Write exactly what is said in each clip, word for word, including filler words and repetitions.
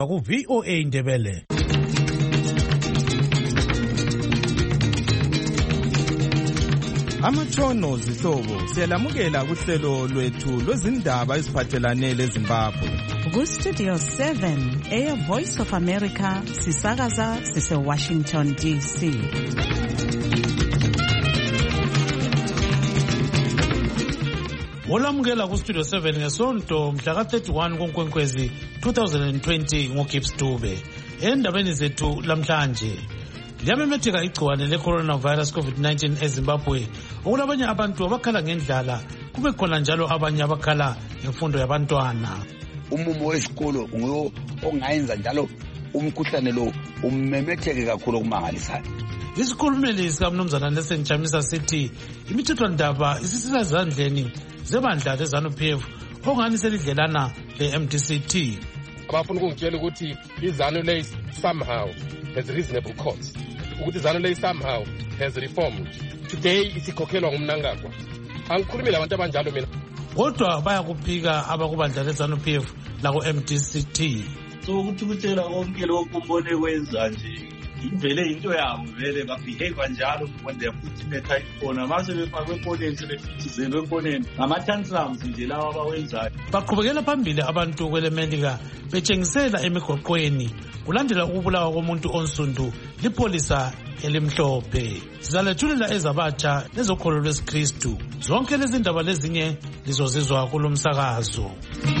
ku V O A Ndebele. Amatshono zihlobo siyalamukela kuhlelo lwethu lwezindaba eziphathelane leZimbabwe. Ku Studio seven, Air Voice of America, sisakaza sise Washington D C. Olamukela ku Studio seven ngesonto mhla ka thirty-one kuNkwenkwezi twenty twenty ngoGibbs Dube. Endabeni zethu lamhlanje liyamemetheka igciwane le-coronavirus COVID nineteen eZimbabwe, okulabanye abantu abakhala ngendlala, kube khona njalo abanye abakhala ngemfundo yabantwana. Umumo wesikolo nguyo ongayenza njalo umkhuhlane lo umemetheke kakhulu okumangalisayo. Isikhulumeli sikaMnumzana Nelson Chamisa sithi imithethwandaba isisisa ezandleni zebandla leZANU-P F ongani selidlelana le-M D C T. Abafuna ukungitshela ukuthi iZANU le somehow has reasonable cause, ukuthi iZANU le somehow has reformed. Today isikhokhelwa ngumnangagwa. Angikhulumi labantu abanjalo mina. Kodwa bayakuphika abakubandla leZANU-P F lako M D C T. So ukuthi kutshela konke lokho umbone kwenza nje ivele into yabo vele babehave kanjalo when they put in a tight corner mase befakwe efoneni sebefithizelwe efoneni ngama-tantrums nje lawa abawenzayo. Baqhubekela phambili abantu kwelemelika betshengisela emigoqweni kulandela ukubulawa komuntu onsundu lipholisa elimhlophe. Sizalethulela ezabatsha lezokholo lwesikristu. Zonke lezi ndaba lezinye lizozizwa kulomsakazo.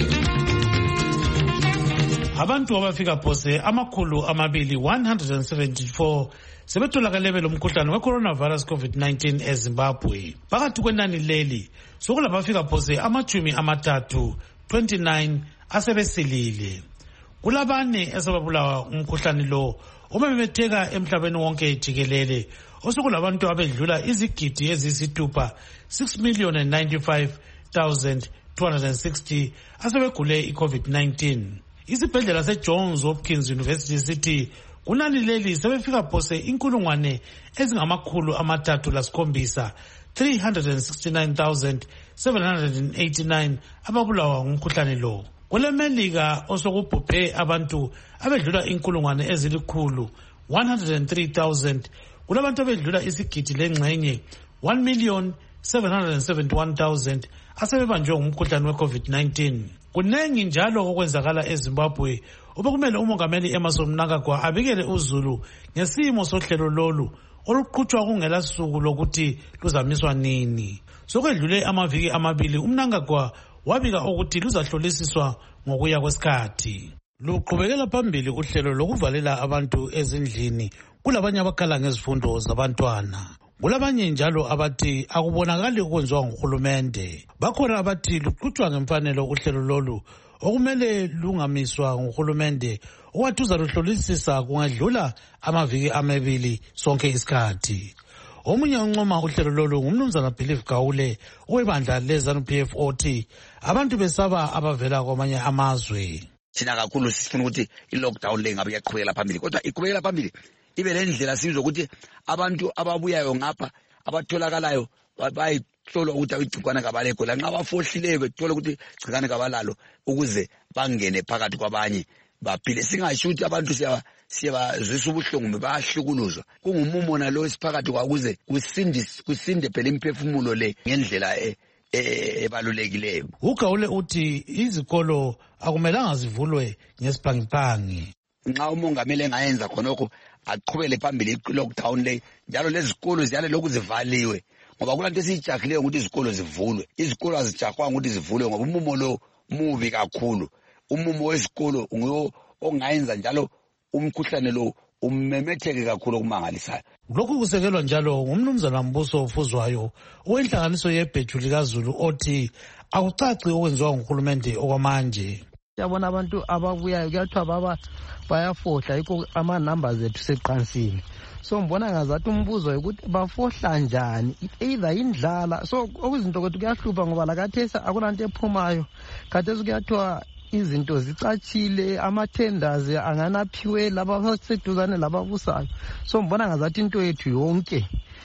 Abantu abafika phose amakhulu amabili one hundred seventy-four sebetholakale belomkhuhlane we-coronavirus COVID nineteen eZimbabwe. Phakathi kwenani leli sokulabafika phose amachumi amathathu twenty-nine asebesilile. Kulabane esebabulawa umkhuhlane lo omemetheka emhlabeni wonke jikelele, osokulabantu abedlula izigidi eziyisithupha six million and ninety-five thousand two hundred sixty asebegule i-COVID nineteen. Isibhedlela seJohns Hopkins University sithi kunani leli sebefika phose inkulungwane ezingamakhulu amathathu lasikhombisa three hundred sixty-nine thousand seven hundred eighty-nine ababulawa ngumkhuhlane lo. KweleMelika osokubhubhe abantu abedlula inkulungwane ezilikhulu one hundred three thousand, kulabantu abedlula isigidi lengxenye one million seven hundred seventy-one thousand asebebanjwe ngumkhuhlane we-COVID nineteen. Kunengi njalo okwenzakala eZimbabwe, obekumele umongameli Emmerson Mnangagwa abikele uzulu ngesimo sohlelo lolu oluqhutshwa kungela suku lokuthi luzamiswa nini. Sokwedlule amaviki amabili uMnangagwa wabika ukuthi luzahlolisiswa ngokuya kwesikhathi. Luqhubekela phambili uhlelo lokuvalela abantu ezindlini kulabanye abakhala ngezifundo zabantwana. Kulabanye njalo abathi akubonakali ukwenziwa nguhulumende. Bakhona abathi luqhutshwa ngemfanelo uhlelo lolu okumele lungamiswa nguhulumende okwathi uzaluhlolisisa kungadlula amaviki amabili sonke isikhathi. Omunye uncoma uhlelo lolu ngumnumzana Believe Gawule owebandla leZANU-P F othi abantu besaba abavela kwamanye amazwe. Thina kakhulu sifuna ukuthi i-lockdown le ngabe iyaqhubekela phambili, kodwa iqhubekela phambili ibe lendlela sizwe ukuthi abantu ababuyayo ngapha abatholakalayo bayihlolwa ukuthi igcikwane kabaleko la, nxa abafohlileyo bethola ukuthi igcikwane kabalalo ukuze bangene phakathi kwabanye baphile. Singasho ukuthi abantu siya siyabazwisa ubuhlungu bayahlukuluzwa. Kungumumo nalo esiphakathi kwakuze kusinde kusinde phela imphefumulo le ngendlela ebalulekileyo. Ugawule uthi izikolo akumelanga zivulwe ngesiphangi. Nxa umongameli engayenza khonokho aqhubele phambili i-lockdown le, njalo lezikolo ziyale lokhu zivaliwe ngoba kulanto esiyijahileyo ukuthi izikolo zivulwe. Izikolo azijahwanga ukuthi zivulwe ngoba umumo lo mubi kakhulu. Umumo wesikolo nguyo ongayenza njalo umkhuhlane lo umemetheke kakhulu okumangalisayo. Lokhu kusekelwa njalo ngumnumzana Mbuso Ofuzwayo owenhlanganiso yebheju likaZulu othi akucaci okwenziwa nguhulumende okwamanje. Yabona abantu ababuyayo kuyathiwa baba bayafohla, yikho ama-numbers ethu seqansini. So mbona ngazathi umbuzo ukuthi bafohla njani, either indlala. So okuzinto kwethu kuyahlupha ngoba lakathesi akulanto ephumayo. Khathesi kuyathiwa izinto zicatshile, ama-tenders anganaphiwe laba abaseduzane lababusayo. So mbona ngazathi into yethu yonke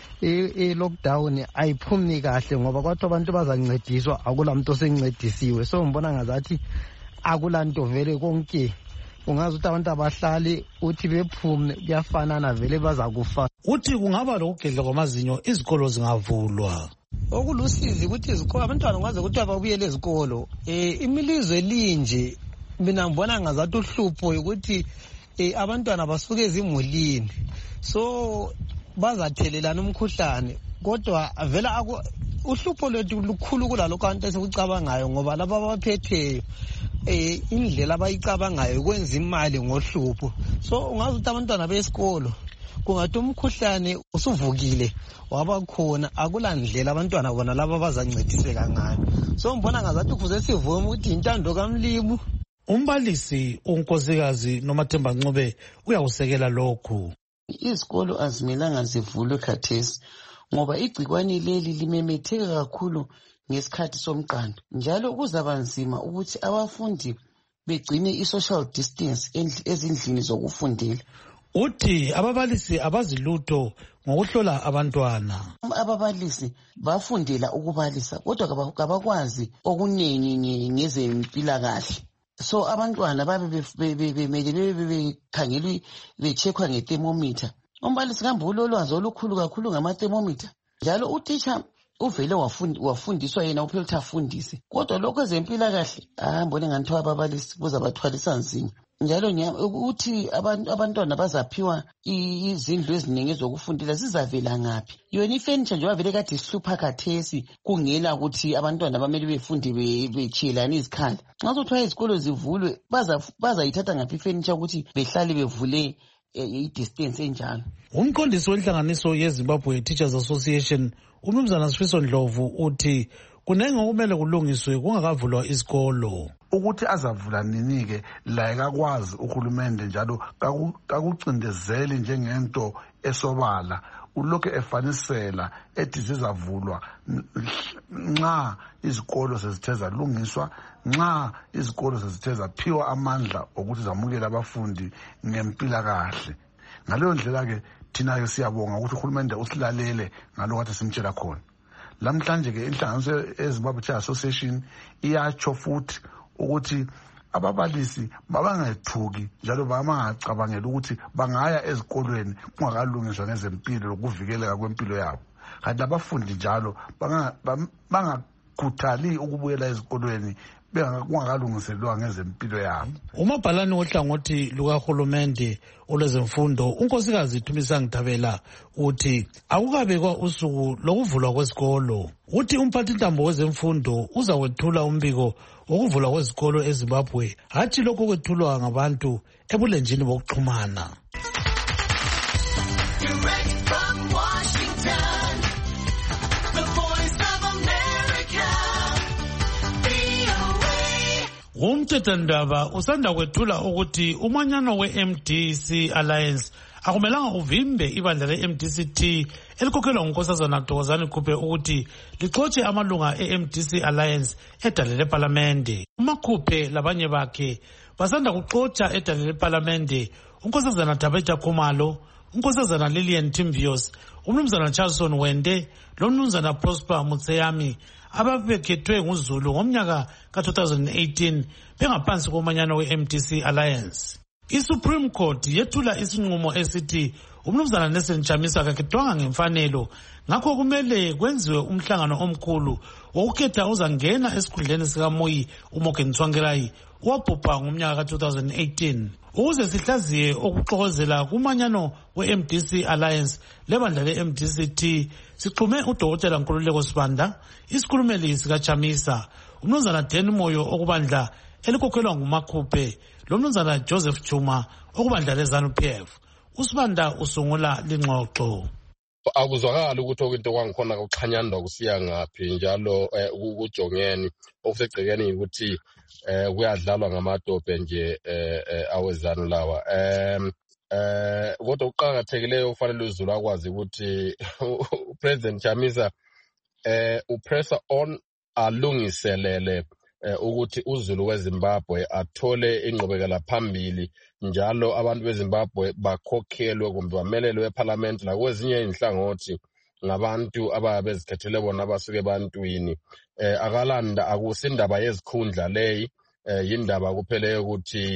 e-lockdown ayiphumi kahle ngoba kwathiwa abantu bazancediswa, akula muntu osencedisiwe. So mbona ngazathi akulanto vele konke ungazi ukuthi abantu abahlali uthi bephume kuyafanana vele bazakufa. Uthi kungaba lokugedla kwamazinyo izikolo zingavulwa. Okulusizi ukuthi izikolo abantwana ngaze ukuthi ababuyele ezikolo. Eh imilizwe linje mina ngibona ngazathi uhlupho ukuthi eh abantwana basuke ezimulini. So bazathelelana umkhuhlane kodwa vela uhlupho lwethu lukhulu kulalokho abantu esikucabangayo ngoba laba abaphetheyo eh indlela abayicabangayo kwenza imali ngohlupho. So ungazi ukuthi abantwana besikolo kungathi umkhuhlane usuvukile wabakhona akulandlela abantwana bona laba bazancediseka ngayo. So ngibona ngazathi kufuze sivume ukuthi intando kaMlimu. Umbalisi uNkosikazi Nomathemba Ncube uyawusekela lokhu. Izikolo azimelanga zivulwe khathesi ngoba igcikwane leli limemetheka kakhulu ngesikhathi somqando, njalo kuzaba nzima ukuthi abafundi begcine i-social distance ezindlini zokufundela. Uthi ababalisi abazilutho ngokuhlola abantwana. Ababalisi bafundela ukubalisa kodwa kabakwazi okunengi ngezempilakahle. So abantwana babe bemele bekhangelwe becheckwa nge-thermometer. Umbalisi kambe ulolwazi olukhulu kakhulu ngama-thermometer. Njalo utitsha uvele wafundiswa yena uphela ukuthi afundise. Kodwa lokho ezempilakahle ahambone ngani ababalisi kuzabathwalisa nzima. Njalo ukuthi abantwana bazaphiwa izindlu eziningi zokufundela zizavela ngaphi. Yona ifurniture nje wavele kade sihlupha khathesi kungela ukuthi abantwana bamele befunde bechiyelana izikhala. Nxa kuthiwa izikolo zivulwe bazayithatha ngaphi ifurniture ukuthi behlale bevule i-distance enjalo. Umqondisi wenhlanganiso yeZimbabwe Teachers Association uMnumzana Sifiso Ndlovu uthi kunenge okumele kulungiswe kungakavulwa isikolo. Ukuthi azavula nini-ke la kakwazi uhulumende njalo kakucindezeli njengento esobala ulokhu efanisela ethi zizavulwa nxa izikolo sezithe zalungiswa, nxa izikolo sezithe zaphiwa amandla okuthi zamukela abafundi ngempilakahle. Ngaleyo ndlela-ke thina-ke siyabonga ukuthi uhulumende usilalele ngalokho kade simtshela khona. Lamhlanje-ke inhlanganiso yeZimbabwe Teachers Association iyatsho futhi ukuthi ababalisi babangethuki njalo bangacabangela ukuthi bangaya ezikolweni kungakalungiswa ngezempilo lokuvikeleka kwempilo yabo. Kanti abafundi njalo bangakhuthali ukubuyela ezikolweni kungakalungiselwa ngezempilo yabo. Umabhalane wohlangothi lukahulumende olwezemfundo uNkosikazi Thumisani Thabela uthi akukabekwa usuku lokuvulwa kwesikolo. Uthi umphathintambo wezemfundo uzawethula umbiko wokuvulwa kwezikolo eZimbabwe, hathi lokho kwethulwa ngabantu ebulenjini bokuxhumana. Umthethwandaba usanda kwethula ukuthi umanyano we-M D C Alliance akumelanga uvimbe ibandla le-M D C T elikhokhelwa nguNkosazana Thokozani Khuphe ukuthi lixotshe amalunga e-M D C Alliance edale leParlamente. uMakhuphe labanye bakhe basanda kuxotsha edale leParlamente uNkosazana Thabetha Khumalo, uNkosazana Lillian Timbios, uMnumzana Charlson Wende loMnumzana Prosper Mutseyami ababekhethwe nguZulu ngomnyaka ka two thousand eighteen bengaphansi komanyano we-M D C Alliance. I-Supreme Court yethula isinqumo esithi uMnumzana Nelson Chamisa akakhethwanga ngemfanelo, ngakho kumele kwenziwe umhlangano omkhulu wokukhetha uzangena esikhundleni sikaMoyi uMorgan Tsvangirai owabhubha ngomnyaka ka two thousand eighteen. Ukuze sihlaziye okuxokozela kumanyano we-M D C Alliance lebandla le-M D C T sixhume uDokotela Nkululeko Sibanda, isikhulumeli sikaChamisa, uMnumzana Dan Moyo okubandla elikhokhelwa nguMakhuphe, loMnumzana Joseph Chuma okubandla leZANU-P F. uSibanda usungula lingxoxo. Akuzwakala ukuthi okwento kwangikhona kuxhanyandwa kusiya ngaphi njalo ukujongeni okusegcekeni ukuthi eh kuyadlalwa ngamadope nje eh awezanu lawa. em eh kodwa uqhakathekileyo ufanele uZulu akwazi ukuthi uPresident Chamisa eh upressor on alungiselele ukuthi uZulu weZimbabwe athole ingqubekela phambili njalo abantu beZimbabwe bakhokhelwe kumbe bamelelwe eParliament la kwezinye inhlangothi ngabantu ababezikhethele bona abasuke ebantwini. eh akalanda akusindaba yezikhundla leyi, yindaba kuphele ukuthi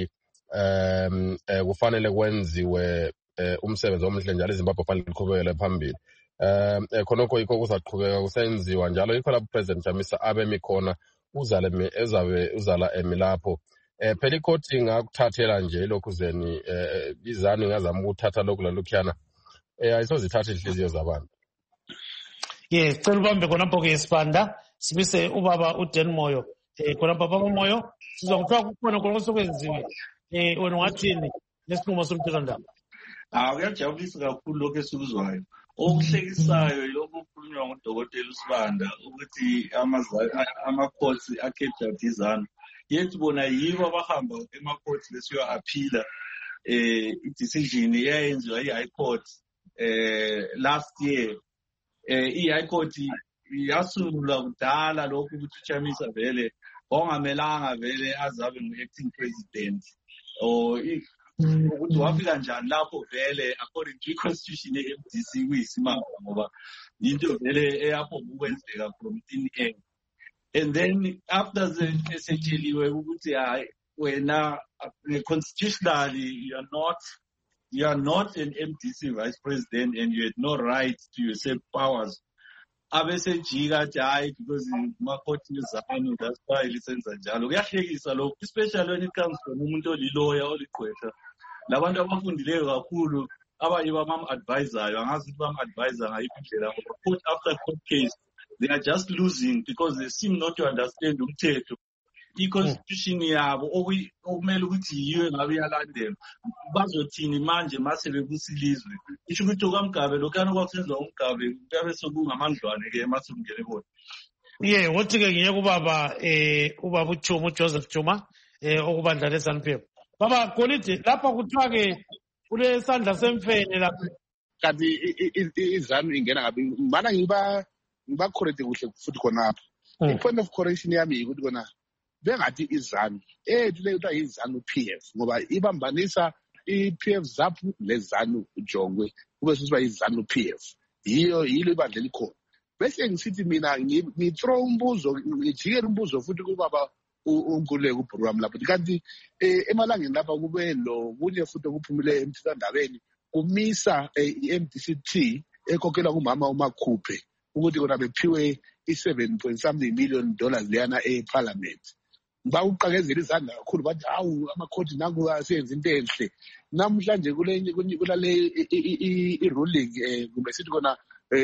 um kufanele kwenziwe umsebenzi omhle njalo iZimbabwe fanele liqhubekele phambili. Um khonokho yikho kuzaqhubeka kusenziwa njalo yikho lapho President Chamisa abemi khona uzale ezabe uzala emi lapho. Eh phela ikhoti ingakuthathela nje lokhu zeni izanu ngazama ukuthatha lokhu lalukhiyana eh ayisozithatha inhliziyo zabantu. Yes, cela ubambe khonapho ke Sibanda sibise ubaba uDan Moyo. Eh khonapho baba Moyo sizokuthiwa kukhona konke sokwenziwe. Eh wena wathini lesinqumo somthethondaba? Ah kuyajabulisa kakhulu lokho esikuzwayo. Okuhlekisayo yilokho okukhulunywa ngudokotela uSibanda ukuthi ama-courts akhetha dizana. Yethu bona yibo abahamba ema-courts besiyo aphila eh i-decision eyayenziwa i-High Court eh last year. Eh i-High Court yasungula kudala lokho ukuthi uChamisa vele ongamelanga vele azabe ngu-acting president or ukuthi wafika njani lapho vele according to i-constitution ye-M D C kuyisimanga ngoba into vele eyapho ukwenzeka from thin air. And then after the esetsheliwe ukuthi hayi wena constitutionally you are not you are not an M D C vice president and you had no right to usurp powers. Abesejika hayi because ma-court nezanu that's why lisenza njalo. Kuyahlekisa lokho especially when it comes from umuntu oliloya oligqwetha. Labantu abafundileyo kakhulu abanye bama-advisayo angazi ukuthi bama-advisa ngayiphi indlela ngoba court after court case they are just losing because they seem not to understand umthetho. I-constitution yabo okumele ukuthi yiyo ngabe iyalandelwa bazothini manje mase bebusilizwe isho ukuthi okwamgabe lokhana kwakusenziwa umgabe kuyabe sokungamandlwane-ke mase kungene bona. Ye wothi-ke ngiye kubaba eh ubaba uChuma uJoseph Chuma eh okubandla le-ZANU P F. Baba Golide lapha kuthiwa-ke kule sandla semfene lapha kanti izanu ingena ngabe ngibana ngiba ngiba correct kuhle futhi khonapha. I-point of correction yami ukuthi kona bengathi izanu ethu le kuthiwa izanu P F ngoba ibambanisa i-P F ZAPU lezanu uJongwe kube sisiba izanu P F yiyo yilo ibandla elikhona. Bese ngisithi mina ngithrow umbuzo ngijikela umbuzo futhi kubaba uNkululeko uBruham lapho kanti emalangeni lapha kube lo kunye futhi okuphumile emthethwandabeni kumisa i-M D C T ekhokhelwa kumama uMakhuphe ukuthi kona bephiwe i-seven point something million dollars leyana eParliament. Bawuqakezela izandla kakhulu bathi hawu amakhoti nangu asenza into enhle. Namhlanje kule kulale i-ruling kumbe sithi kona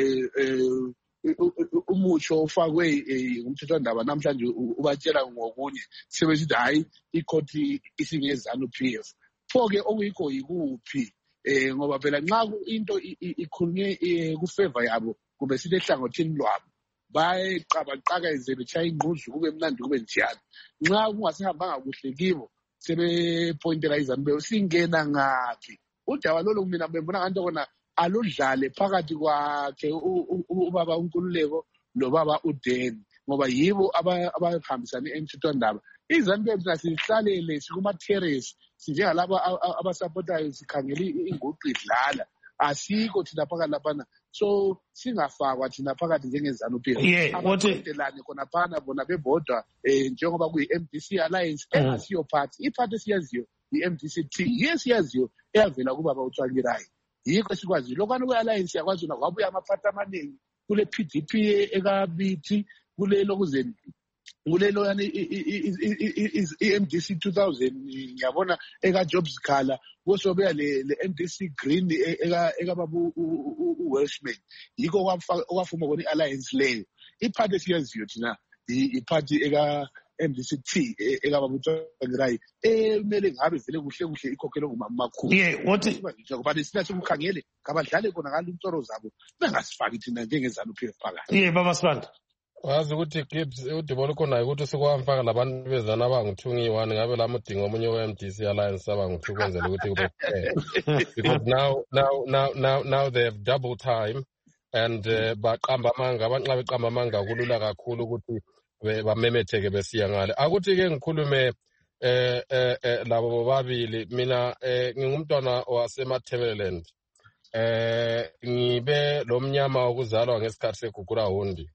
umutsho ofakwe umthethwandaba namhlanje ubatshela ngokunye sebesithi hayi ikhoti isingezanu P F. Pho-ke okuyikho yikuphi eh ngoba phela nxa into ikhulunywe kufavor yabo kube sithi ehlangothini lwabo bayeqabaqakeze bechaya ingquzu kube mnandi kube njalo. Nxa kungasihambanga kuhle kibo sebepointela izanu singena ngaphi udaba lolo mina bembona kanti kona aludlale phakathi kwakhe ubaba uNkululeko nobaba uDan ngoba yibo abahambisana emthethwandaba. IZANU P F nasihlalele sikuma-terrace sinjengalaba abasupportayo sikhangela inguqu idlala asikho thina phakathi laphana so singafakwa thina phakathi njengezanu P F. Abadelane khonaphana bona bebodwa njengoba kuyi-M D C Alliance engasiyo party iphathi esiyaziyo i-M D C T yesiyaziyo eyavela kubaba uTsvangirai yikho esikwazi lokwana kwe-alliance yakwazi una kwabuya amaphathi amaningi kule P D P ekabithi kule lokuzeni kule loyana i-M D C two thousand ngiyabona eka-Jobs Khala kusobeya le-M D C Green ekababu u-Welshman yikho okwafuma kona i-alliance leyo. Iphathi esiyaziyo thina iphathi eka-M D C T ekababa uTsvangirai emele ngabe vele kuhle kuhle ikhokhelwe ngumamakhulu. Ye wothi ngoba sina sikukhangele ngabadlale khona ngalo intoro zabo bengasifaki thina njengezanu P F phakathi. Ye baba Sibanda wazi ukuthi Gibbs udibona khona ukuthi sikwamfaka labantu bezana abangu-two-one ngabe lamudingo omunye we-M D C Alliance abangu-two kwenzela ukuthi kube because now now now now now they have double time and baqamba amanga abantu nxa beqamba amanga kulula kakhulu ukuthi bamemetheke besiya ngale. Akuthi-ke ngikhulume eh eh labo bobabili mina ngingumntwana wasemaThebeleland eh ngibe lo mnyama okuzalwa ngesikhathi segugurawundi.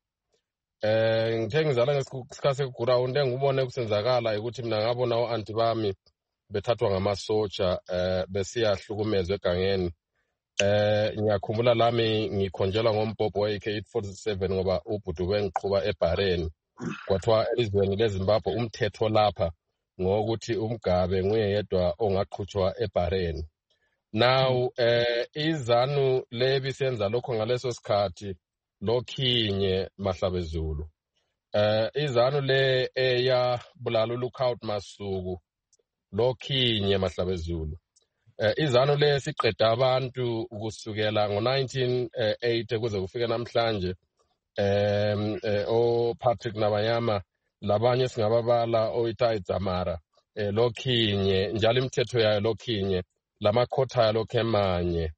Eh ngithe ngizala ngesikhathi segugurawundi engubone kusenzakala ukuthi mina ngabona u-anti bami bethathwa ngamasotsha eh besiyahlukumezwa egangeni. Eh ngiyakhumbula lami ngikhonjelwa ngombhobho we A K eight forty-seven ngoba ubhudu wengiqhuba eBhareni. Kwathiwa elizweni leZimbabwe umthetho lapha ngokuthi umgabe nguye yedwa ongaqhutshwa eBhareni. Now eh izanu lebisenza lokho ngaleso sikhathi lokhinye Mahlabezulu. Eh izanu le eya bulala Lookout Masuku lokhinye Mahlabezulu. Eh izanu le siqeda abantu kusukela ngo nineteen eighty kuze kufike namhlanje. Um eh, o Patrick Nabayama labanye singababala oItai Dzamara eh lokhinye njalo imithetho yayo lokhinye lamakhotha yayo lokhemanye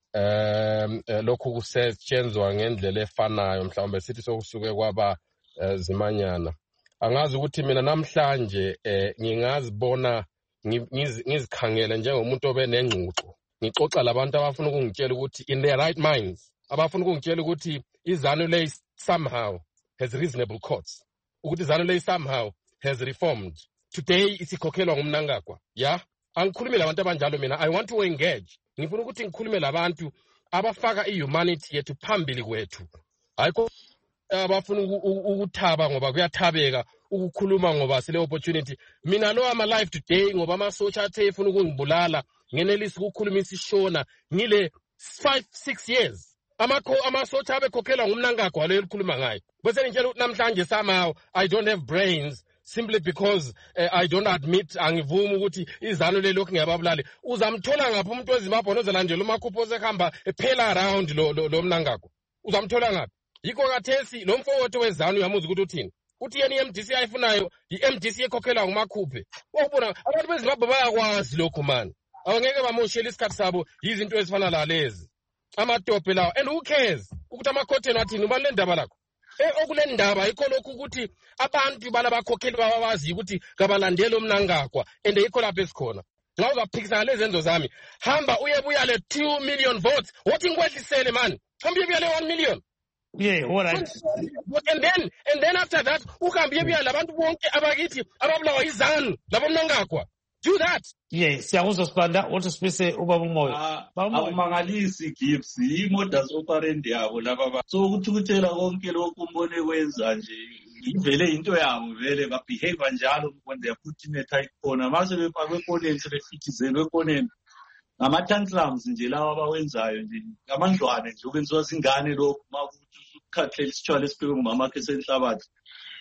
um eh, lokhu kusetshenzwa ngendlela efanayo mhlawumbe sithi sokusuke kwaba eh, zimanyana. Angazi ukuthi mina namhlanje eh, ngingazibona ngizikhangele njengomuntu obenengquqo ngixoxa labantu abafuna ukungitshela ukuthi in their right minds abafuna ukungitshela ukuthi izanu le somehow has reasonable courts ukuthi izanu le somehow has reformed. Today isikhokhelwa ngumnangagwa. Yeah, angikhulumi labantu abanjalo mina. I want to engage. Ngifuna ukuthi ngikhulume labantu abafaka ihumanity yethu phambili kwethu. Hayiko abafuna ukuthaba ngoba kuyathabeka ukukhuluma ngoba sile opportunity. Mina lo am alive today ngoba amasotsha athe efuna ukungibulala ngenelisi ukukhuluma isishona ngile five six years. Amakho amasotsha abekhokhelwa ngumnangagwa lo elikhuluma ngayo. Bese ngitshela ukuthi namhlanje somehow I don't have brains simply because uh, I don't admit angivumi ukuthi izanu lelokhu ngiyababulali. Uzamthola ngaphi umuntu weZimbabwe ozolandela umakhupho osehamba ephela around lo lo mnangagwa? Uzamthola ngaphi? Yiko kathesi lo mfowethu wezanu uyamuza ukuthi uthini? Uthi yena iM D C ayifunayo iM D C ekhokhelwa ngumakhuphe. Wabona abantu beZimbabwe bayakwazi lokho man. Awangeke bamoshela isikhathi sabo izinto ezifana la lezi. Amadobhe lawo and who cares ukuthi amakhotheni athini ubani le ndaba lakho eh okule ndaba yikho lokhu ukuthi abantu balabakhokheli babawazi ukuthi kabalandela umnangagwa and yikho lapho esikhona nxa uzaphikisana lezenzo zami hamba uyebuya le two million votes wothi ngikwehlisele man hamba uyebuya le one million. Yeah, all right. And then and then after that uhambe uyebuya labantu bonke abakithi ababulawa izanu labo mnangagwa. Do that. Yes, siyakuzwa Sibanda uthi sibise ubaba umoyo. Akumangalisi Gibbs imodels operandi yabo laba. So ukuthukuthela konke lokhu umbone kwenza nje ivele into yabo vele ba behave njalo when they are putting a tight corner mase befakwe opponents refitizelwe opponent. Ngama tantrums nje lawa abawenzayo nje amandlwane nje ukwenziwa singane lokhu makuthi ukhathele isitshwala esiphiwe ngumama wakhe senhlabathi.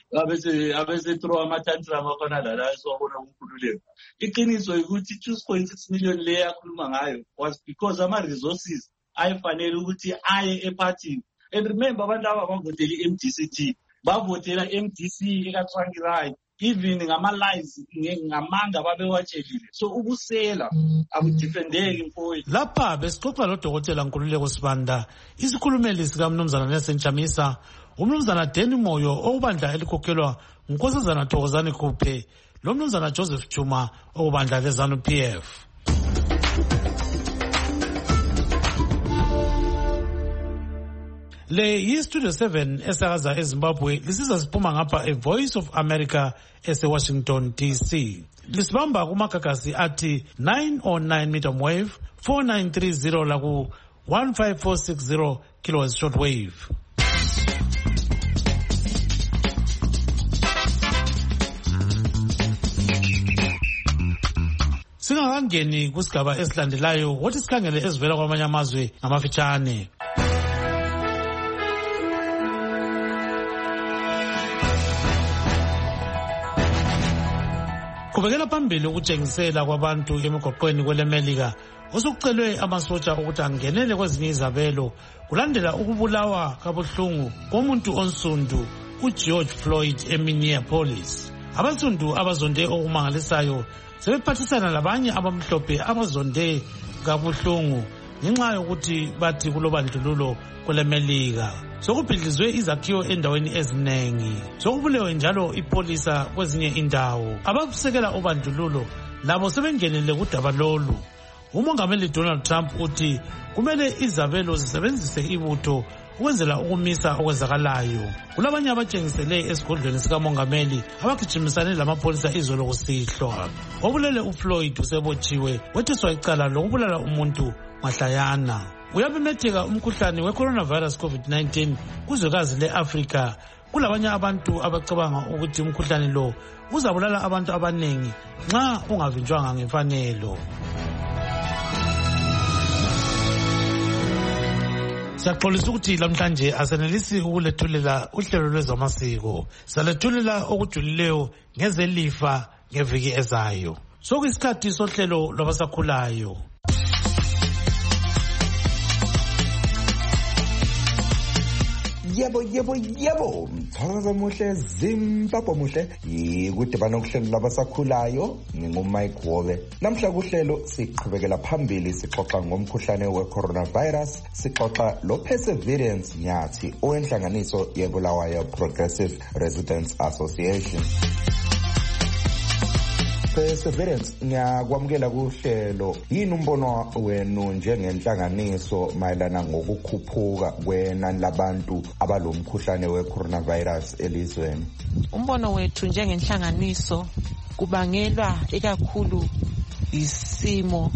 Abese abese throw ama tantrum afana la esiwabona kumkhululeko. Iqiniso ukuthi two point six million le yakhuluma ngayo was because ama resources ayifanele ukuthi aye eparty. And remember abantu abavotela iM D C T bavotela M D C ekaTsvangirai even ngama lives ngamanga babewatshelile. So ukusela akudefendeki mfowethu. Lapha besixoxa loDokotela Nkululeko Sibanda isikhulumeli sika Mnumzana Nelson Chamisa uMnumzana Danny Moyo okubandla elikhokhelwa uNkosazana Thokozani Khuphe lo Mnumzana Joseph Chuma okubandla leZanu P F. Le yi-Studio seven esakaza eZimbabwe lisiza siphuma ngapha a Voice of America ese-Washington D C. Lisibamba kumagagasi athi nine oh nine medium wave, four nine three zero laku one five four six zero kilohertz short wave. Singakangeni kusigaba esilandelayo wothi sikhangele ezivela kwamanye amazwe ngamafitshane. Kubekela phambili ukutshengisela kwabantu emigwaqweni kweleMelika osukucelwe amasotsha ukuthi angenele kwezinye izabelo kulandela ukubulawa kabuhlungu komuntu onsundu uGeorge Floyd eMinneapolis. Abansundu abazonde okumangalisayo sebephathisana labanye abamhlophe abazonde kabuhlungu ngenxa yokuthi bathi kulobandlululo kweleMelika. Sokubhidlizwe izakhiwo endaweni ezinengi. Sokubulewe njalo ipolisa kwezinye indawo. Abakusekela obandlululo labo sebengenele kudaba lolu. Umongameli Donald Trump uthi kumele izabelo zisebenzise ibutho ukwenzela ukumisa okwenzakalayo. Kulabanye abatshengisele esigodlweni sikamongameli abagijimisane lamapholisa izolo kusihlwa. Obulele uFloyd usebotshiwe wethiswa icala lokubulala umuntu mahlayana. Uyabimetheka umkhuhlane we-coronavirus COVID nineteen kuzwekazi le-Afrika. Kulabanye abantu abacabanga ukuthi umkhuhlane lo uzabulala abantu abanengi nxa ungavinjwanga ngemfanelo. Siyaxolisa ukuthi lamhlanje asenelisi ukulethulela uhlelo lwezamasiko. Salethulela okujulileyo ngezelifa ngeviki ezayo. Sokuyisikhathi sohlelo lwabasakhulayo. Yebo yebo yebo mthakaza muhle Zimbabwe muhle yikudibana ukuhlelo labasakhulayo ngingumike Wobe. Namhla kuhlelo siqhubekela phambili sixoxa ngomkhuhlane we-coronavirus, sixoxa lo Perseverance Nyathi owenhlanganiso yeBulawayo Progressive Residents Association. Perseverance, ngiyakwamukela kuhlelo. Yini umbono wenu njengenhlanganiso mayelana ngokukhuphuka kwenani labantu abalomkhuhlane we-coronavirus elizweni? Umbono wethu njengenhlanganiso kubangelwa ekakhulu isimo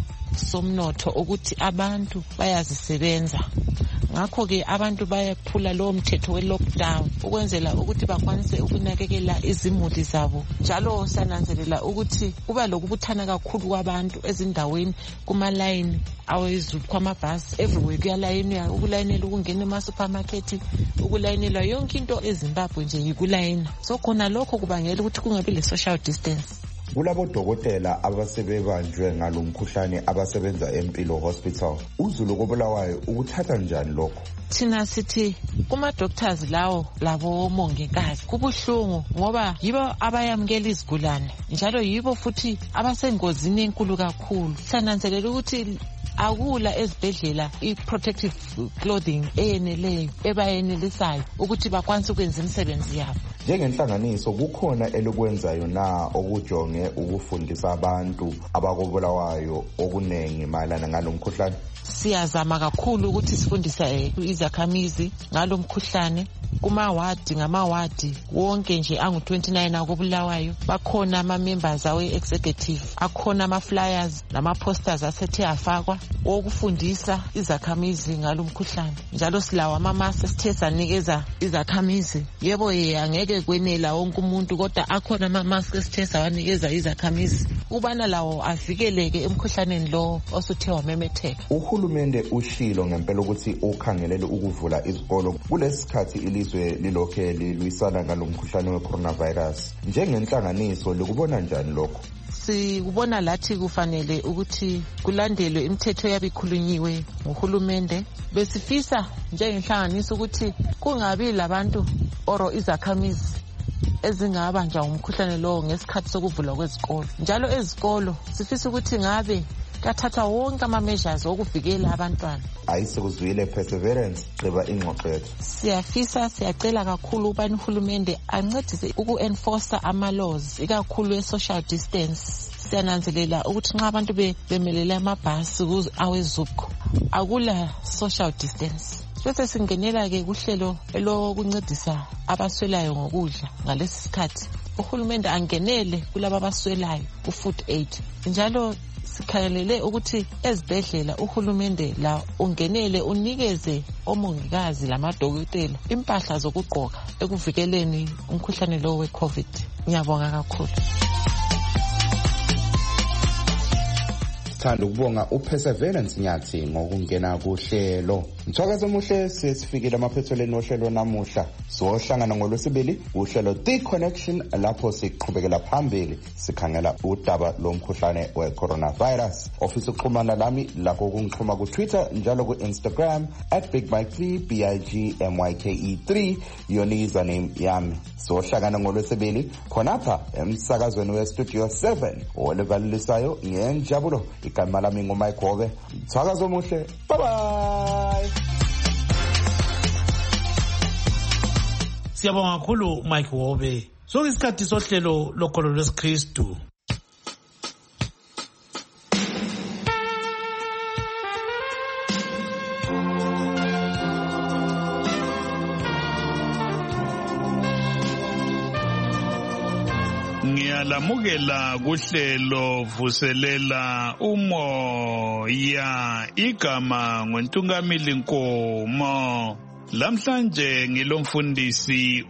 somnotho ukuthi abantu bayazisebenza. Ngakho ke abantu bayaphula lo mthetho we-lockdown ukwenzela ukuthi bakwanise ukunakekela izimuli zabo. Njalo sananzelela ukuthi kuba lokubuthana kakhulu kwabantu ezindaweni kuma-line awezulu kwamabhasi. Everywhere kuyalayinwa, ukulayinela ukungena ema-supermarket, ukulayinelwa yonke into eZimbabwe nje yikulayina. So khona lokho kubangela ukuthi kungabi le-social distance. Kulabo dokotela abasebebanjwe ngalomkhuhlane abasebenza eMpilo Hospital, uZulu koBulawayo ukuthatha njani lokho? Thina sithi kuma doctors lawo labo mongikazi kubuhlungu ngoba yibo abayamukela izigulane njalo yibo futhi abasengozini enkulu kakhulu. Sananzelela ukuthi akula ezibhedlela i-protective clothing eyeneleyo ebayenelisayo ukuthi bakwanise ukwenza imisebenzi yabo. Njengenhlanganiso kukhona elikwenzayo na okujonge ukufundisa abantu abakoBulawayo okunengi mayelana ngalomkhuhlane? Siyazama kakhulu ukuthi sifundise izakhamizi ngalomkhuhlane kumawadi ngamawadi wonke nje angu twenty-nine akoBulawayo. Bakhona ama-members awe-executive, akhona ama-flyers nama-posters asethe afakwa okufundisa izakhamizi ngalomkhuhlane. Njalo silawa ama-mask esithe sanikeza izakhamizi. Yebo ye angeke kwenela wonke umuntu kodwa akhona ama-mask esithe sawanikeza izakhamizi ubana lawo avikeleke emkhuhlaneni lo osuthe wamemetheka. Uhulumende ushilo ngempela ukuthi ukhangelele ukuvula izikolo kulesikhathi ilizwe lilokhe lilwisana ngalomkhuhlane we-coronavirus. Njengenhlanganiso likubona njani lokho? Sikubona lathi kufanele ukuthi kulandelwe imithetho yabikhulunyiwe nguhulumende. Besifisa njengenhlanganiso ukuthi kungabi labantu oro izakhamizi ezingabanjwa umkhuhlane lo ngesikhathi sokuvulwa kwezikolo. Njalo ezikolo sifisa ukuthi ngabe kathatha wonke ama-measures okuvikela abantwana. Ayisekuzwile Perseverance qiba ingxoxo yethu. Siyafisa siyacela kakhulu ubani uhulumende ancedise uku-enforcer ama-laws ikakhulu e-social distance. Siyananzelela ukuthi nxa abantu bemelele amabhasi awezukho akula social distance. Bese singenela ke kuhlelo elokuncedisa abaswelayo ngokudla ngalesi sikhathi. Uhulumende angenele kulabo abaswelayo ku-food aid. Njalo sikhalele ukuthi ezibhedlela uhulumende la ungenele unikeze omongikazi lamadokotela impahla zokugqoka ekuvikeleni umkhuhlane lo we-COVID. Ngiyabonga kakhulu. Sithanda ukubonga uPerseverance Nyathi ngokungena kuhlelo. Mthakazo muhle sesifikile amaphethelweni ohlelo namuhla. Sohlangana ngolwesibili uhlelo The Connection lapho siqhubekela phambili sikhangela udaba lomkhuhlane we-coronavirus. Ofisa ukuxhumana lami lapho kungixhuma ku Twitter njalo ku Instagram at Big Mike three B I G M Y K E three yona username yami. Sohlangana ngolwesibili khonapha emsakazweni we Studio seven olevalisayo ngenjabulo. Igama lami ngumike Wobe. Mthakazo muhle. Bye bye. Siyabonga kakhulu Mike Wobe. So isikhathi sohlelo lokholo lwesikristu. Siyalamukela kuhlelo vuselela umoya igama ngoNtungamili Nkomo. Lamhlanje ngilomfundisi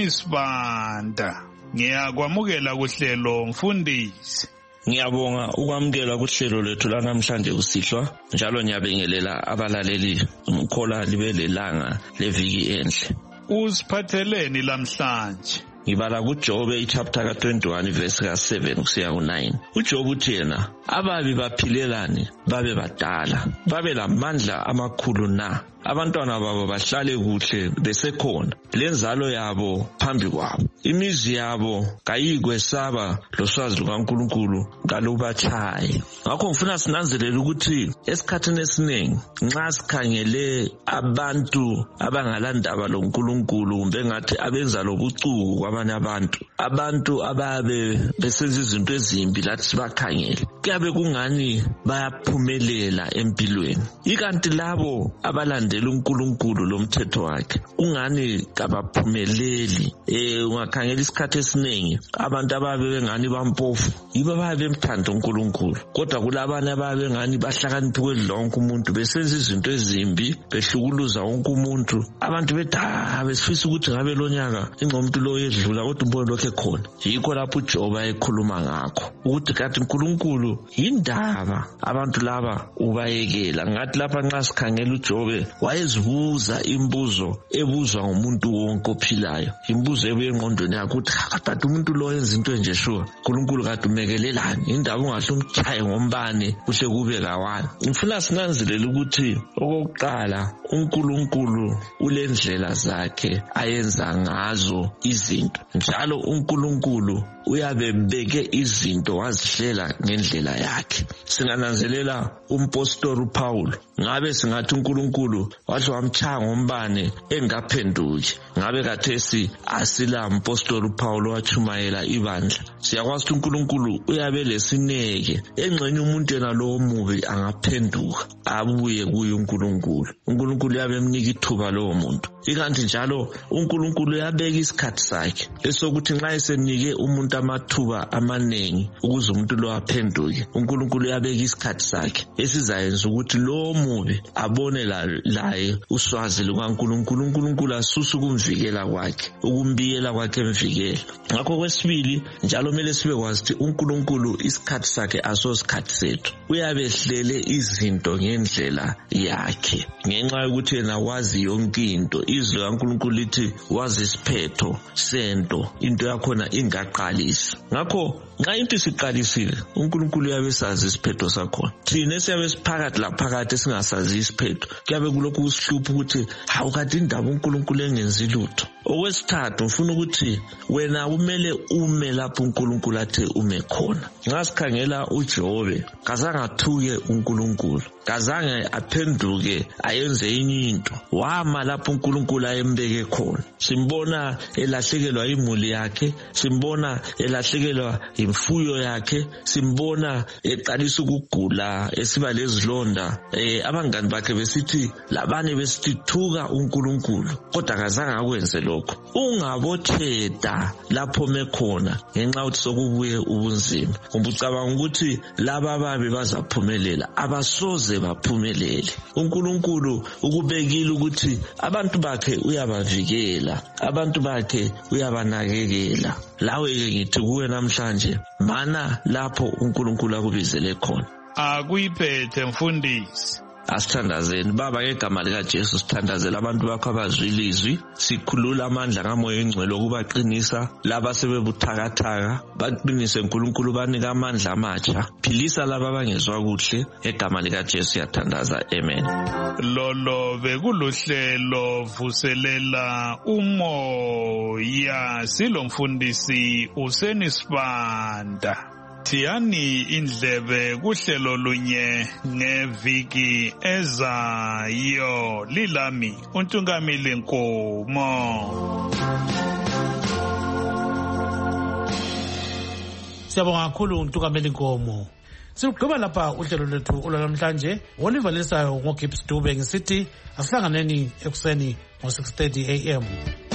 uSenisibanda. Ngiyakwamukela kuhlelo mfundisi. Ngiyabonga ukwamukela kuhlelo lethu lanamhlanje usihlwa njalo ngiyabengelela abalaleli umkhola libe lelanga leviki enhle. Usiphatheleni lamhlanje? Ngibala kuJobe ichapter ka twenty-one verse ka seven kusiya ku nine. uJobe uthi yena ababi baphilelani babe badala babe lamandla amakhulu na abantwana babo bahlale kuhle besekhona lenzalo yabo phambi kwabo imizi yabo kayikwesaba loswazi lukaNkulunkulu ngalubachaye. Ngakho ngifuna sinanzelele ukuthi esikhathini esiningi nxa sikhangele abantu abangalandaba loNkulunkulu kumbe ngathi abenza lobucuku kwabanye abantu abantu ababe besenza izinto ezimbi lathi sibakhangele kuyabe kungani bayaphumelela empilweni, ikanti labo abalandela uNkulunkulu lomthetho wakhe ungani kabaphumeleli. Eh ungakhangela isikhathi esiningi abantu ababe bengani bampofu yibo ababe bemthanda uNkulunkulu, kodwa kulabanye ababe ngani bahlakaniphe kwedlonke umuntu besenza izinto ezimbi behlukuluza wonke umuntu. Abantu betha besifisa ukuthi ngabe lonyaka ingqomuntu lo yedlula kodwa umbone lokho ekhona. Yikho lapho uJobe ekhuluma ngakho ukuthi kanti uNkulunkulu yindaba abantu laba ubayekela. Ngathi lapha nxa sikhangela uJobe wayezibuza imbuzo ebuzwa ngumuntu wonke ophilayo, imbuzo ebuye engqondweni yakhe ukuthi kanti umuntu lo yenza into enje sure uNkulunkulu kade umekelelani, indaba ungahle umchaye ngombane kuhle kube kawani. Ngifuna sinanzelele ukuthi okokuqala uNkulunkulu ulendlela zakhe ayenza ngazo izinto, njalo uNkulunkulu uyabebeke izinto wazihlela ngendlela yakhe. Singananzelela umpostoli uPaul ngabe singathi uNkulunkulu wahle wamchaya ngombane engaphenduki, ngabe kathesi asila mpostoli uPaul wachumayela ibandla. Siyakwazi ukuthi uNkulunkulu uyabe lesineke engxenye umuntu yena lo mubi angaphenduka abuye kuye uNkulunkulu. uNkulunkulu uyabe emnika ithuba lo muntu, ikanti njalo uNkulunkulu uyabeka isikhathi sakhe esokuthi nxa esenike umuntu amathuba amanengi ukuze umuntu lo aphenduke, uNkulunkulu uyabeka isikhathi sakhe esizayenza ukuthi lo mubi abone laye uswazi lukaNkulunkulu. uNkulunkulu asusa ukumvikela kwakhe, ukumbiyela kwakhe emvikela. Ngakho kwesibili njalo kumele sibe kwazi ukuthi uNkulunkulu isikhathi sakhe asosikhathi sethu, uyabehlele izinto ngendlela yakhe ngenxa yokuthi yena wazi yonke into. Izwi likaNkulunkulu lithi wazi isiphetho sento, into yakhona ingaqalisi. Ngakho nxa into isiqalisile uNkulunkulu uyabe sazi isiphetho sakhona. Thina siyabe siphakathi laphakathi esingasazi isiphetho kuyabe kulokhu kusihlupha ukuthi hawu kade indaba uNkulunkulu engenzi lutho. Okwesithathu ufuna ukuthi wena kumele ume lapho uNkulunkulu athe ume khona. Nxa sikhangela uJobe kazange athuke uNkulunkulu, kazange aphenduke ayenze enye into, wama lapho uNkulunkulu ayembeke khona. Simbona elahlekelwa imuli yakhe, simbona elahlekelwa imfuyo yakhe, simbona eqalisa ukugula esiba lezilonda. Eh abangani bakhe besithi labane besithi thuka uNkulunkulu, kodwa kazange akwenze lokho. Ungabotheta lapho mekhona ngenxa ukuthi sokubuye ubunzima. Umbucabanga ukuthi laba ababe bazaphumelela, abasoze baphumelele. uNkulunkulu ukubekile ukuthi abantu bakhe uyabavikela, abantu bakhe uyabanakekela. Lawe ke ngithi kuwe namhlanje mana lapho uNkulunkulu akubizele khona. Akuyiphethe mfundisi. Asithandazeni Baba ngegama lika Jesu, sithandazela abantu bakho abazwile izwi, sikhulula amandla kaMoya oNgcwele okubaqinisa laba sebebuthakathaka, baqinise uNkulunkulu banika amandla amatsha, philisa laba abangezwa kuhle ngegama lika Jesu yathandaza, amen. Lolo bekuluhlelo vuselela umoya, silomfundisi uSenisibanda. Thiyani indlebe kuhlelo lunye ngeviki ezayo. Lilami uNtungamili Nkomo. Siyabonga kakhulu uNtungamili Nkomo. Sigqiba lapha uhlelo lwethu olwamhlanje. Olivalisayo ngoGibbs Dube ngisithi asihlanganeni ekuseni ngo six thirty a m